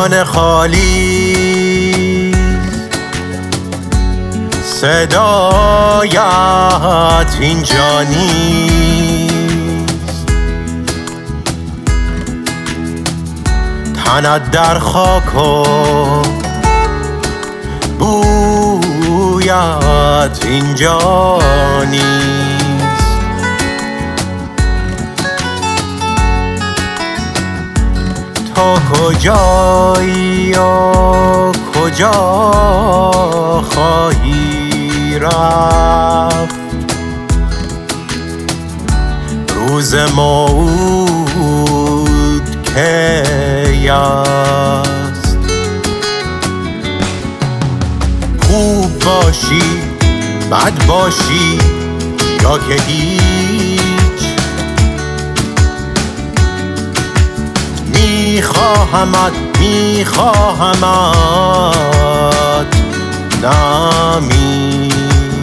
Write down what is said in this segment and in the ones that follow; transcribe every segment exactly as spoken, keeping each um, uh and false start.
جان خالی صدایت اینجا نیست، تنت در خاک و بویت اینجا نیست. تو کجایی و کجا خواهی رفت؟ روز موعود کی است؟ خوب باشی بد باشی یا که هیچ، میخواهمت میخواهمت نمی.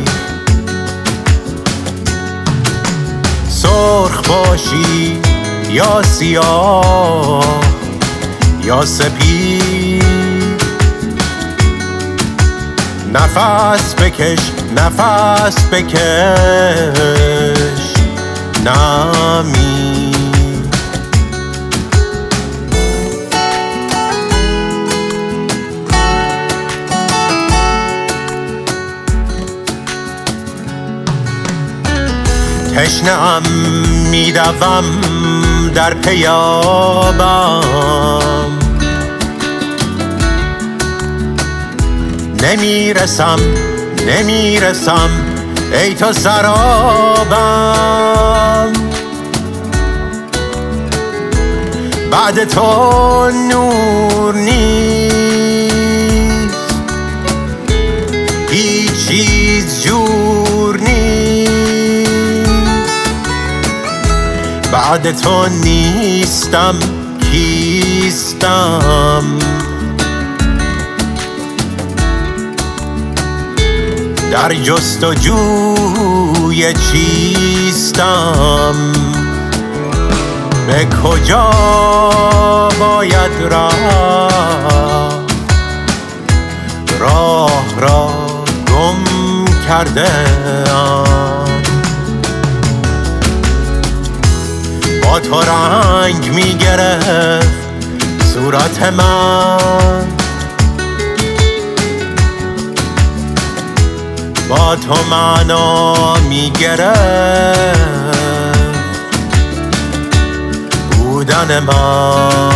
سرخ باشی یا سیاه یا سپید، نفس بکش نفس بکش نمی. تشنه‌ام میدوم در پیابم، نمیرسم نمیرسم ای تو سرابم. بعد تو نور نیست، هیچ چیز جور نیست. بعد تو نیستم کیستم؟ در جستجوی چیستم؟ به کجا باید رفت؟ راه را گم کرده ام. با تو رنگ می گرفت صورت من، با تو معنا می گرفت بودن من.